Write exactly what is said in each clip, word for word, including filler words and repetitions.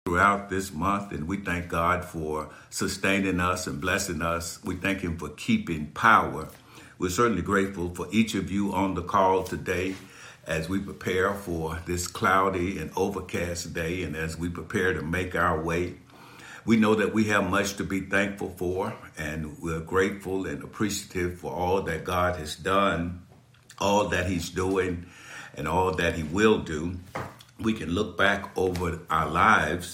throughout this month, and we thank God for sustaining us and blessing us. We thank Him for keeping power. We're certainly grateful for each of you on the call today as we prepare for this cloudy and overcast day, and as we prepare to make our way. We know that we have much to be thankful for, and we're grateful and appreciative for all that God has done, all that He's doing, and all that He will do. We can look back over our lives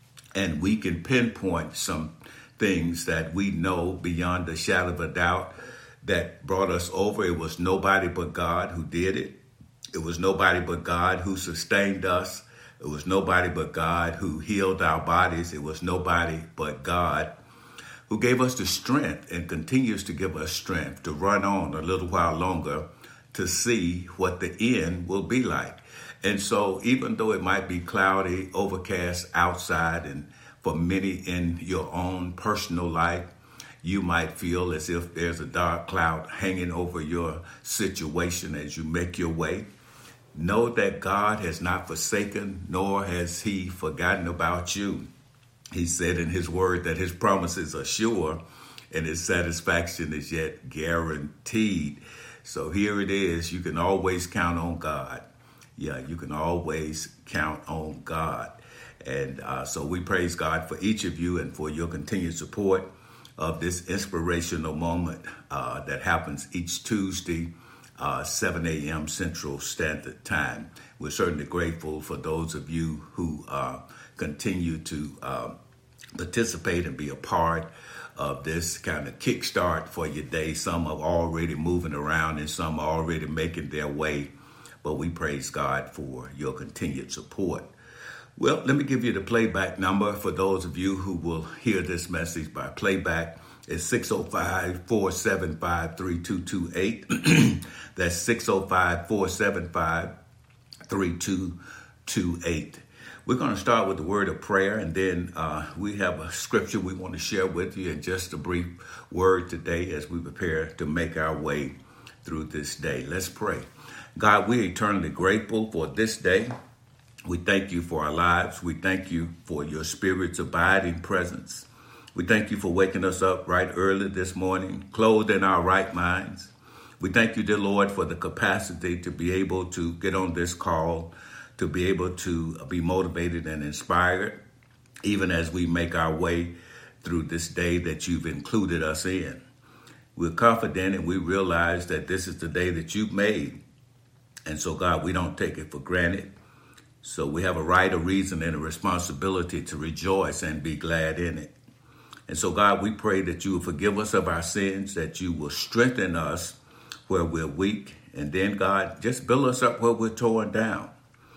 and we can pinpoint some things that we know beyond a shadow of a doubt that brought us over. It was nobody but God who did it. It was nobody but God who sustained us. It was nobody but God who healed our bodies. It was nobody but God who gave us the strength and continues to give us strength to run on a little while longer to see what the end will be like. And so even though it might be cloudy, overcast outside, and for many in your own personal life, you might feel as if there's a dark cloud hanging over your situation as you make your way. Know that God has not forsaken, nor has He forgotten about you. He said in His word that His promises are sure and His satisfaction is yet guaranteed. So here it is. You can always count on God. Yeah, you can always count on God. And uh, so we praise God for each of you and for your continued support of this inspirational moment uh, that happens each Tuesday, uh, seven a.m. Central Standard Time. We're certainly grateful for those of you who uh, continue to uh, participate and be a part of this kind of kickstart for your day. Some are already moving around and some are already making their way. But we praise God for your continued support. Well, let me give you the playback number for those of you who will hear this message by playback. It's six oh five, four seven five, three two two eight. That's six oh five, four seven five, three two two eight. We're going to start with the word of prayer, and then uh, we have a scripture we want to share with you, and just a brief word today as we prepare to make our way through this day. Let's pray. God, we're eternally grateful for this day. We thank you for our lives. We thank you for your Spirit's abiding presence. We thank you for waking us up right early this morning, clothed in our right minds. We thank you, dear Lord, for the capacity to be able to get on this call, to be able to be motivated and inspired, even as we make our way through this day that you've included us in. We're confident and we realize that this is the day that you've made. And so, God, we don't take it for granted. So we have a right, a reason, and a responsibility to rejoice and be glad in it. And so, God, we pray that you will forgive us of our sins, that you will strengthen us where we're weak. And then, God, just build us up where we're torn down.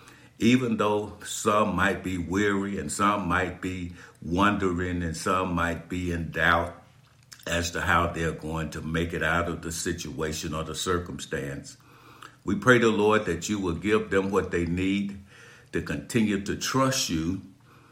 Even though some might be weary and some might be wondering and some might be in doubt as to how they're going to make it out of the situation or the circumstance. We pray, the Lord, that you will give them what they need to continue to trust you,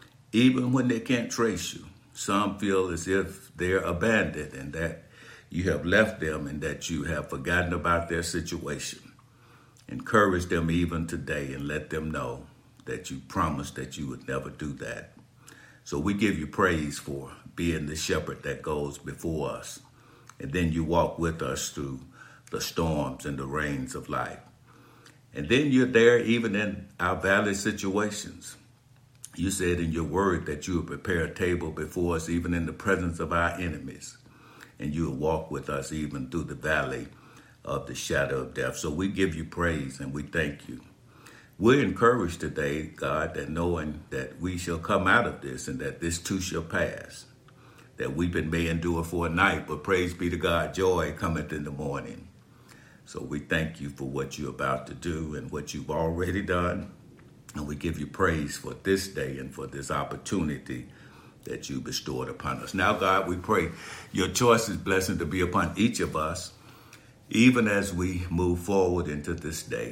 even when they can't trace you. Some feel as if they're abandoned and that you have left them and that you have forgotten about their situation. Encourage them even today and let them know that you promised that you would never do that. So we give you praise for being the shepherd that goes before us. And then you walk with us through the storms and the rains of life. And then you're there even in our valley situations. You said in your word that you would prepare a table before us even in the presence of our enemies. And you will walk with us even through the valley of the shadow of death. So we give you praise and we thank you. We're encouraged today, God, that knowing that we shall come out of this and that this too shall pass. That weeping may endure for a night, but praise be to God, joy cometh in the morning. So we thank you for what you're about to do and what you've already done. And we give you praise for this day and for this opportunity that you bestowed upon us. Now, God, we pray your choice is blessing to be upon each of us, even as we move forward into this day.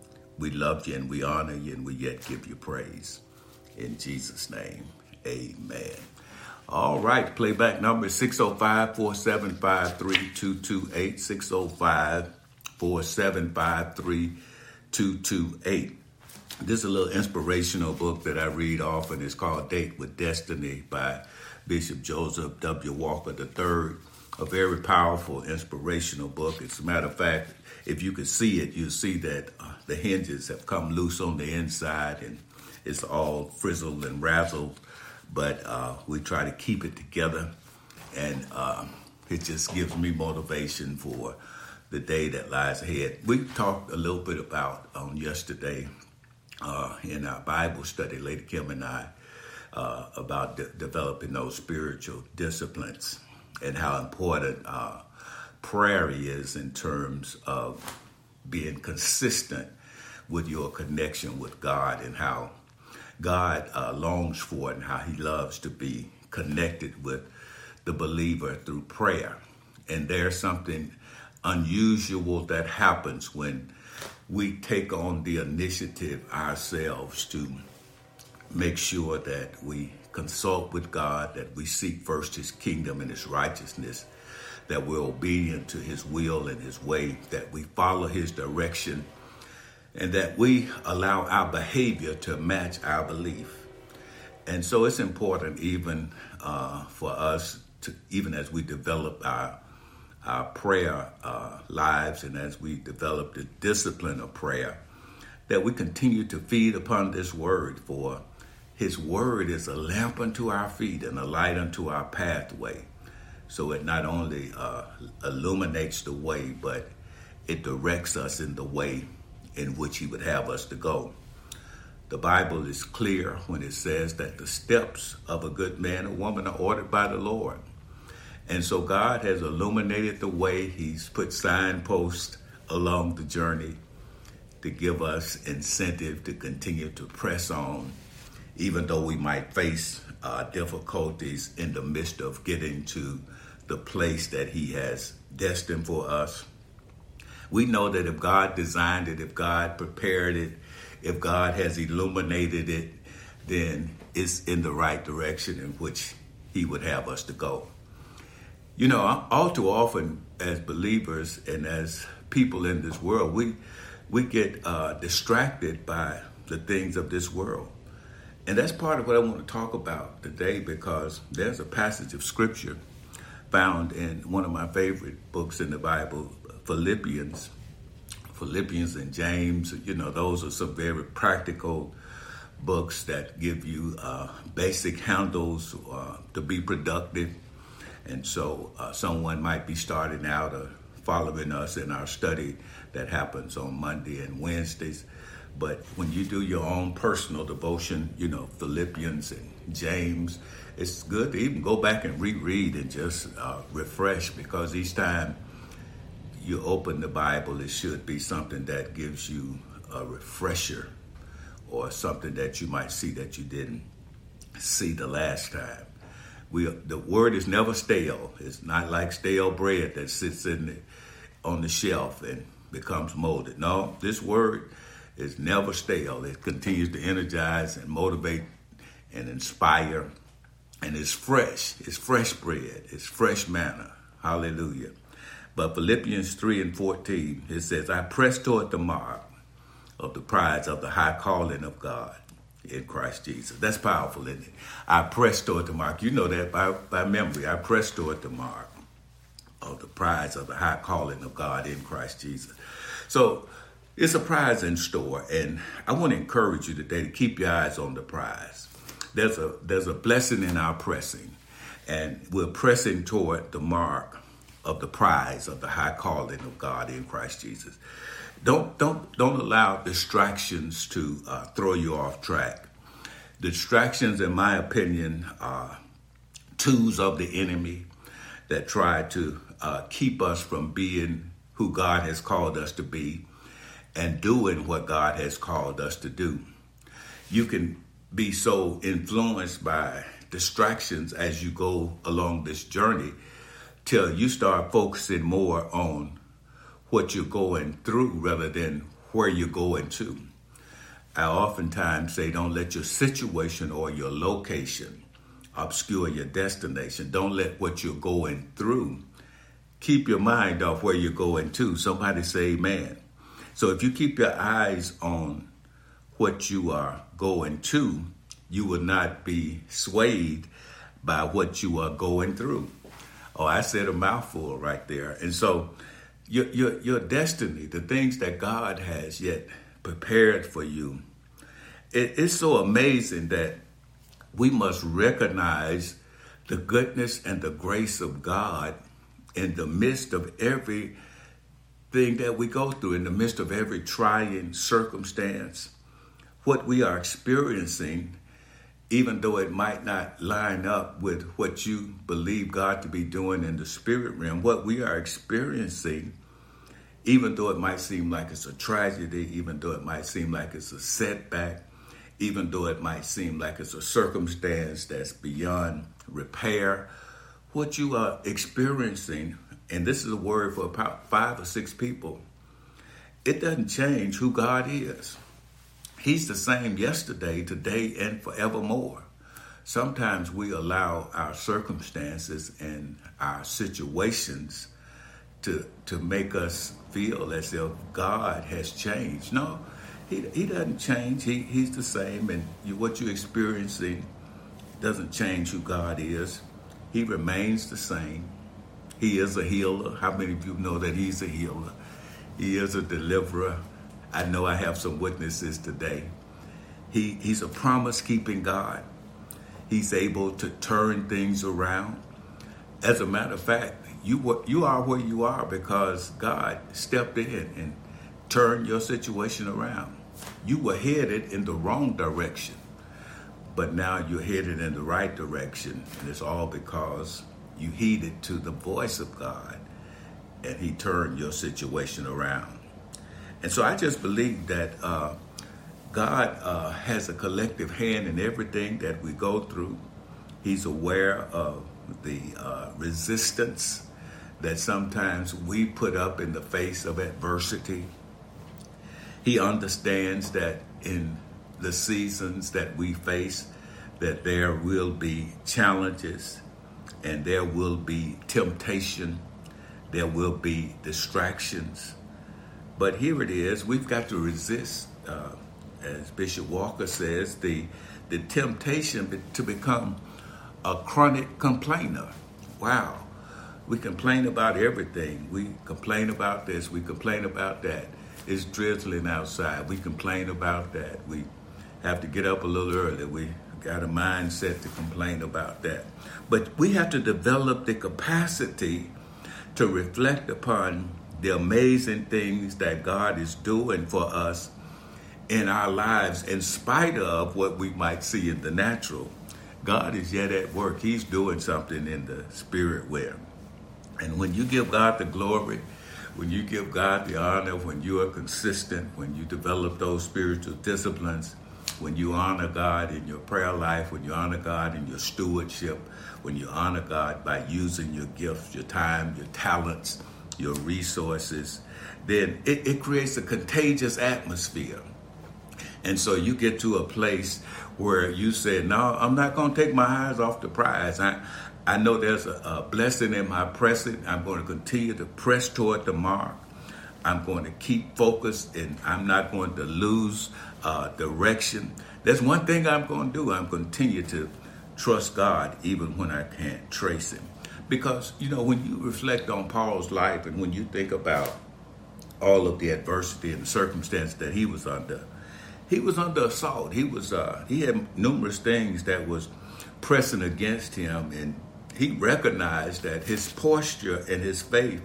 We love you and we honor you and we yet give you praise. In Jesus' name, amen. All right, playback number is six oh five, four seven five, three two two eight, six oh five, four seven five, three two two eight. This is a little inspirational book that I read often. It's called Date with Destiny by Bishop Joseph W. Walker the third. A very powerful, inspirational book. As a matter of fact, if you could see it, you'll see that uh, the hinges have come loose on the inside and it's all frizzled and razzled. But uh, we try to keep it together, and uh, it just gives me motivation for the day that lies ahead. We talked a little bit about on yesterday uh, in our Bible study, Lady Kim and I, uh, about de- developing those spiritual disciplines and how important uh, prayer is in terms of being consistent with your connection with God, and how God uh, longs for it and how he loves to be connected with the believer through prayer. And there's something unusual that happens when we take on the initiative ourselves to make sure that we consult with God, that we seek first his kingdom and his righteousness, that we're obedient to his will and his way, that we follow his direction, and that we allow our behavior to match our belief. And so it's important even uh, for us to, even as we develop our our prayer uh, lives and as we develop the discipline of prayer, that we continue to feed upon this word, for his word is a lamp unto our feet and a light unto our pathway. So it not only uh, illuminates the way, but it directs us in the way in which he would have us to go. The Bible is clear when it says that the steps of a good man or woman are ordered by the Lord. And so God has illuminated the way. He's put signposts along the journey to give us incentive to continue to press on, even though we might face uh, difficulties in the midst of getting to the place that he has destined for us. We know that if God designed it, if God prepared it, if God has illuminated it, then it's in the right direction in which he would have us to go. You know, all too often as believers and as people in this world, we we get uh, distracted by the things of this world. And that's part of what I want to talk about today, because there's a passage of scripture found in one of my favorite books in the Bible, Philippians. Philippians and James, you know, those are some very practical books that give you uh, basic handles uh, to be productive. And so uh, someone might be starting out or following us in our study that happens on Monday and Wednesdays. But when you do your own personal devotion, you know, Philippians and James, it's good to even go back and reread and just uh, refresh, because each time you open the Bible, it should be something that gives you a refresher, or something that you might see that you didn't see the last time. We, the word is never stale. It's not like stale bread that sits in the, on the shelf and becomes molded. No, this word is never stale. It continues to energize and motivate and inspire, and it's fresh. It's fresh bread. It's fresh manna. Hallelujah. But Philippians three and fourteen, it says, I press toward the mark of the prize of the high calling of God in Christ Jesus. That's powerful, isn't it? I press toward the mark. You know that by, by memory. I press toward the mark of the prize of the high calling of God in Christ Jesus. So it's a prize in store, and I want to encourage you today to keep your eyes on the prize. There's a there's a blessing in our pressing, and we're pressing toward the mark of the prize of the high calling of God in Christ Jesus. Don't don't don't allow distractions to uh, throw you off track. Distractions, in my opinion, are tools of the enemy that try to uh, keep us from being who God has called us to be and doing what God has called us to do. You can be so influenced by distractions as you go along this journey till you start focusing more on what you're going through rather than where you're going to. I oftentimes say, don't let your situation or your location obscure your destination. Don't let what you're going through keep your mind off where you're going to. Somebody say amen. So if you keep your eyes on what you are going to, you will not be swayed by what you are going through. Oh, I said a mouthful right there. And so your, your, your destiny, the things that God has yet prepared for you, it, it's so amazing that we must recognize the goodness and the grace of God in the midst of everything that we go through, in the midst of every trying circumstance. What we are experiencing, even though it might not line up with what you believe God to be doing in the spirit realm, what we are experiencing, even though it might seem like it's a tragedy, even though it might seem like it's a setback, even though it might seem like it's a circumstance that's beyond repair, what you are experiencing, and this is a word for about five or six people, it doesn't change who God is. He's the same yesterday, today, and forevermore. Sometimes we allow our circumstances and our situations to to make us feel as if God has changed. No, he he doesn't change. He he's the same, and you, what you're experiencing doesn't change who God is. He remains the same. He is a healer. How many of you know that he's a healer? He is a deliverer. I know I have some witnesses today. He he's a promise-keeping God. He's able to turn things around. As a matter of fact, you you are where you are because God stepped in and turned your situation around. You were headed in the wrong direction, but now you're headed in the right direction, and it's all because you heeded to the voice of God, and he turned your situation around. And so I just believe that uh, God uh, has a collective hand in everything that we go through. He's aware of the uh, resistance that sometimes we put up in the face of adversity. He understands that in the seasons that we face, that there will be challenges and there will be temptation, there will be distractions. But here it is, we've got to resist, uh, as Bishop Walker says, the, the temptation to become a chronic complainer. Wow. We complain about everything. We complain about this. We complain about that. It's drizzling outside. We complain about that. We have to get up a little early. We got a mindset to complain about that. But we have to develop the capacity to reflect upon the amazing things that God is doing for us in our lives, in spite of what we might see in the natural. God is yet at work. He's doing something in the spirit realm. And when you give God the glory, when you give God the honor, when you are consistent, when you develop those spiritual disciplines, when you honor God in your prayer life, when you honor God in your stewardship, when you honor God by using your gifts, your time, your talents, your resources, then it, it creates a contagious atmosphere. And so you get to a place where you say, no, I'm not going to take my eyes off the prize. I, I know there's a, a blessing in my present. I'm going to continue to press toward the mark. I'm going to keep focused, and I'm not going to lose uh, direction. There's one thing I'm going to do. I'm going to continue to trust God even when I can't trace him. Because, you know, when you reflect on Paul's life and when you think about all of the adversity and the circumstance that he was under, he was under assault. He was uh, he had numerous things that was pressing against him, and he recognized that his posture and his faith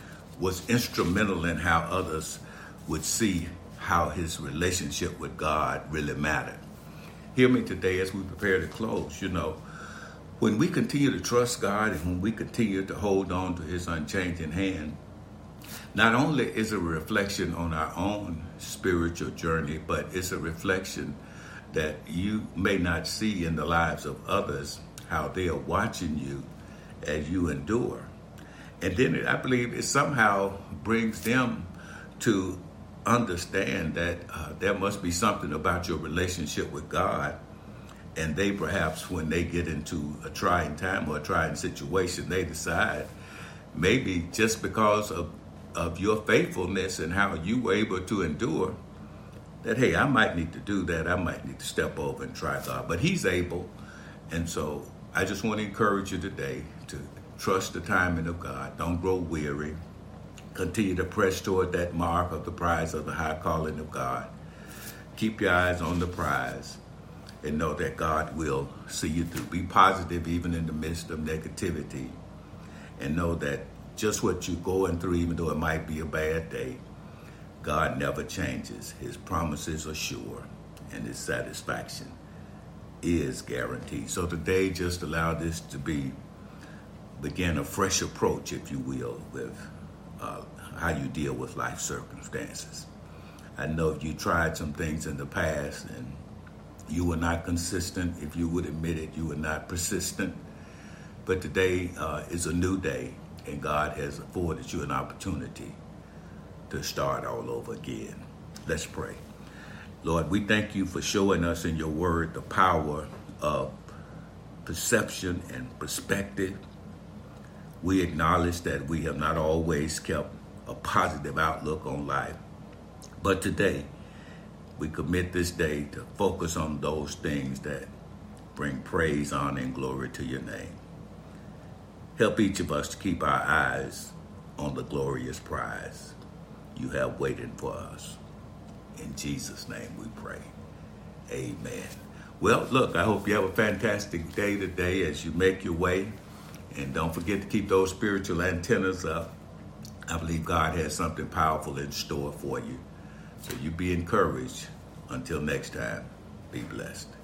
was instrumental in how others would see how his relationship with God really mattered. Hear me today as we prepare to close. You know, when we continue to trust God and when we continue to hold on to his unchanging hand, not only is it a reflection on our own spiritual journey, but it's a reflection that you may not see in the lives of others, how they are watching you as you endure. And then it, I believe it somehow brings them to understand that uh, there must be something about your relationship with God. And they perhaps, when they get into a trying time or a trying situation, they decide maybe just because of, of your faithfulness and how you were able to endure, that, hey, I might need to do that. I might need to step over and try God. But he's able. And so I just want to encourage you today to trust the timing of God. Don't grow weary. Continue to press toward that mark of the prize of the high calling of God. Keep your eyes on the prize and know that God will see you through. Be positive even in the midst of negativity, and know that just what you're going through, even though it might be a bad day, God never changes. His promises are sure, and his satisfaction is guaranteed. So today, just allow this to be, begin a fresh approach, if you will, with uh, how you deal with life circumstances. I know you tried some things in the past and you were not consistent. If you would admit it, you were not persistent. But today uh, is a new day, and God has afforded you an opportunity to start all over again. Let's pray. Lord, we thank you for showing us in your word the power of perception and perspective. We acknowledge that we have not always kept a positive outlook on life. But today, we commit this day to focus on those things that bring praise, honor, and glory to your name. Help each of us to keep our eyes on the glorious prize you have waiting for us. In Jesus' name we pray. Amen. Well, look, I hope you have a fantastic day today as you make your way. And don't forget to keep those spiritual antennas up. I believe God has something powerful in store for you. So you be encouraged. Until next time, be blessed.